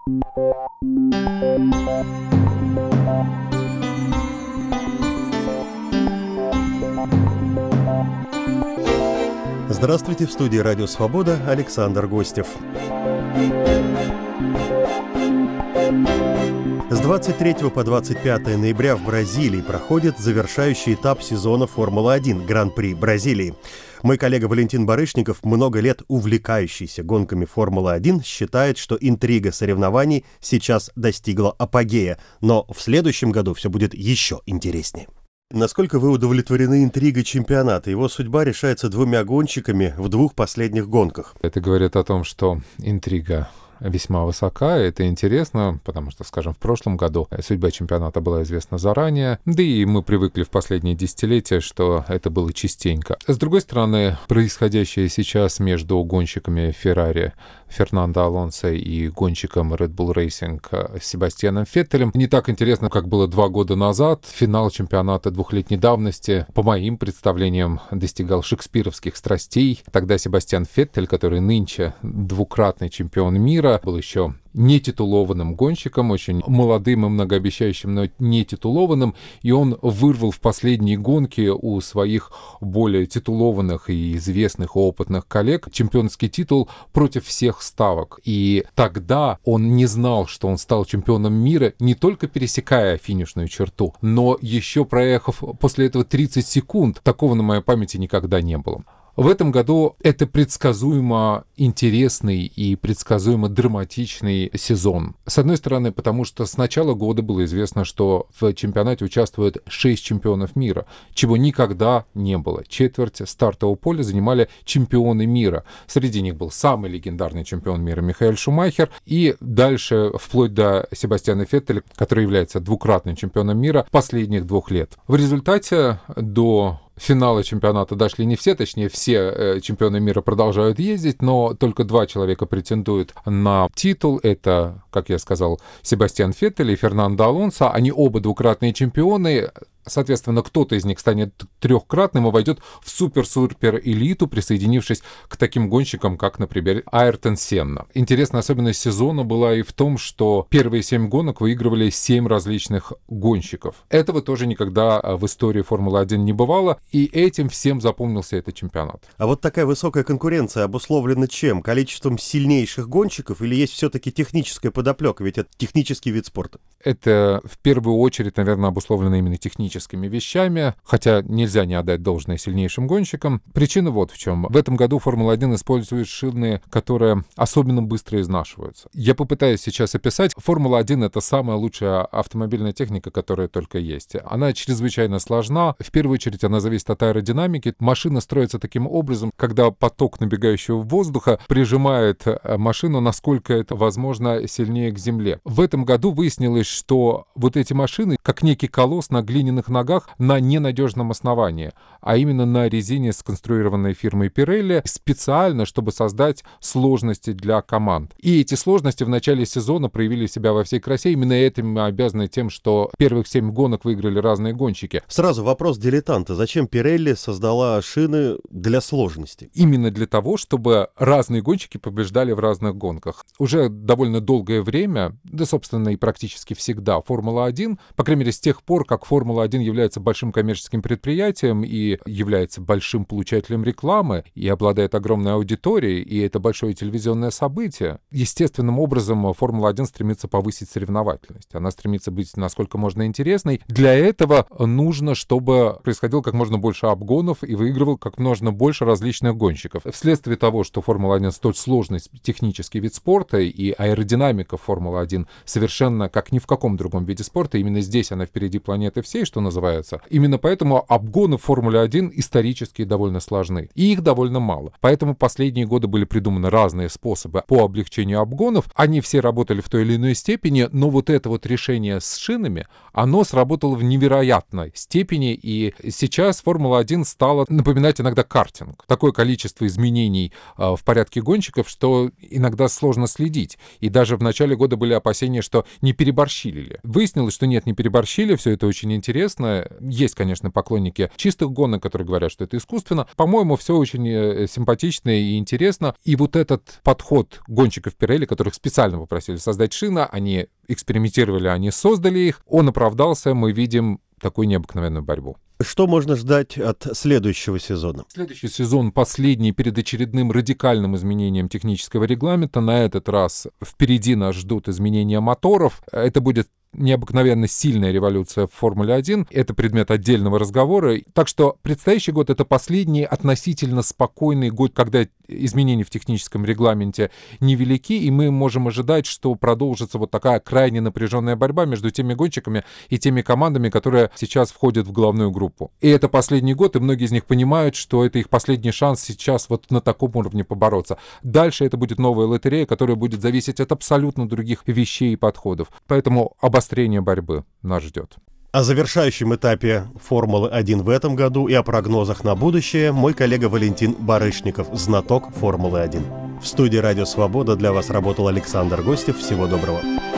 Здравствуйте, в студии «Радио Свобода» Александр Гостев. С 23 по 25 ноября в Бразилии проходит завершающий этап сезона Формулы-1 Гран-при Бразилии. Мой коллега Валентин Барышников, много лет увлекающийся гонками Формулы-1, считает, что интрига соревнований сейчас достигла апогея, но в следующем году все будет еще интереснее. Насколько вы удовлетворены интригой чемпионата? Его судьба решается двумя гонщиками в двух последних гонках. Это говорит о том, что интрига весьма высока, и это интересно, потому что, скажем, в прошлом году судьба чемпионата была известна заранее, да и мы привыкли в последние десятилетия, что это было частенько. С другой стороны, происходящее сейчас между гонщиками Феррари Фернандо Алонсо и гонщиком Red Bull Racing Себастьяном Феттелем не так интересно, как было 2 года назад. Финал чемпионата двухлетней давности, по моим представлениям, достигал шекспировских страстей. Тогда Себастьян Феттель, который нынче двукратный чемпион мира, был еще нетитулованным гонщиком, очень молодым и многообещающим, но нетитулованным, и он вырвал в последние гонки у своих более титулованных и известных опытных коллег чемпионский титул против всех ставок. И тогда он не знал, что он стал чемпионом мира, не только пересекая финишную черту, но еще проехав после этого 30 секунд. Такого на моей памяти никогда не было. В этом году это предсказуемо интересный и предсказуемо драматичный сезон. С одной стороны, потому что с начала года было известно, что в чемпионате участвует 6 чемпионов мира, чего никогда не было. Четверть стартового поля занимали чемпионы мира. Среди них был самый легендарный чемпион мира Михаэль Шумахер, и дальше вплоть до Себастьяна Феттеля, который является двукратным чемпионом мира последних 2 лет. В результате до финала чемпионата дошли не все, точнее все чемпионы мира продолжают ездить, но только 2 человека претендуют на титул. Это, как я сказал, Себастьян Феттель и Фернандо Алонсо. Они оба двукратные чемпионы. Соответственно, кто-то из них станет 3-кратным и войдет в супер-супер элиту, присоединившись к таким гонщикам, как, например, Айртон Сенна. Интересная особенность сезона была и в том, что первые 7 гонок выигрывали 7 различных гонщиков. Этого тоже никогда в истории Формулы-1 не бывало, и этим всем запомнился этот чемпионат. А вот такая высокая конкуренция обусловлена чем? Количеством сильнейших гонщиков или есть все-таки техническая подоплека? Ведь это технический вид спорта. Это в первую очередь, наверное, обусловлено именно техническими вещами, хотя нельзя не отдать должное сильнейшим гонщикам. Причина вот в чем. В этом году Формула-1 использует шины, которые особенно быстро изнашиваются. Я попытаюсь сейчас описать. Формула-1 — это самая лучшая автомобильная техника, которая только есть. Она чрезвычайно сложна. В первую очередь она зависит от аэродинамики. Машина строится таким образом, когда поток набегающего воздуха прижимает машину, насколько это возможно, сильнее к земле. В этом году выяснилось, что вот эти машины, как некий колосс на глиняных ногах на ненадежном основании, а именно на резине, сконструированной фирмой Pirelli, специально, чтобы создать сложности для команд. И эти сложности в начале сезона проявили себя во всей красе. Именно этим мы обязаны тем, что первых 7 гонок выиграли разные гонщики. Сразу вопрос дилетанта. Зачем Pirelli создала шины для сложности? Именно для того, чтобы разные гонщики побеждали в разных гонках. Уже довольно долгое время, да, собственно, и практически всегда Формула-1, по крайней мере, с тех пор, как Формула-1 является большим коммерческим предприятием и является большим получателем рекламы, и обладает огромной аудиторией, и это большое телевизионное событие, естественным образом Формула-1 стремится повысить соревновательность. Она стремится быть насколько можно интересной. Для этого нужно, чтобы происходило как можно больше обгонов и выигрывал как можно больше различных гонщиков. Вследствие того, что Формула-1 столь сложный технический вид спорта, и аэродинамика Формулы-1 совершенно как ни в каком другом виде спорта, именно здесь она впереди планеты всей, что называется. Именно поэтому обгоны в Формуле-1 исторически довольно сложны. И их довольно мало. Поэтому последние годы были придуманы разные способы по облегчению обгонов. Они все работали в той или иной степени, но вот это вот решение с шинами, оно сработало в невероятной степени. И сейчас Формула-1 стала напоминать иногда картинг. Такое количество изменений в порядке гонщиков, что иногда сложно следить. И даже в начале начале года были опасения, что не переборщили ли. Выяснилось, что нет, не переборщили, все это очень интересно. Есть, конечно, поклонники чистых гонок, которые говорят, что это искусственно. По-моему, все очень симпатично и интересно. И вот этот подход гонщиков Pirelli, которых специально попросили создать шины, они экспериментировали, они создали их, он оправдался, мы видим такую необыкновенную борьбу. Что можно ждать от следующего сезона? Следующий сезон последний перед очередным радикальным изменением технического регламента. На этот раз впереди нас ждут изменения моторов. Это будет необыкновенно сильная революция в Формуле-1. Это предмет отдельного разговора. Так что предстоящий год — это последний относительно спокойный год, когда изменения в техническом регламенте невелики, и мы можем ожидать, что продолжится вот такая крайне напряженная борьба между теми гонщиками и теми командами, которые сейчас входят в главную группу. И это последний год, и многие из них понимают, что это их последний шанс сейчас вот на таком уровне побороться. Дальше это будет новая лотерея, которая будет зависеть от абсолютно других вещей и подходов. Поэтому обострение борьбы нас ждет. О завершающем этапе Формулы-1 в этом году и о прогнозах на будущее мой коллега Валентин Барышников, знаток Формулы-1. В студии «Радио Свобода» для вас работал Александр Гостев. Всего доброго.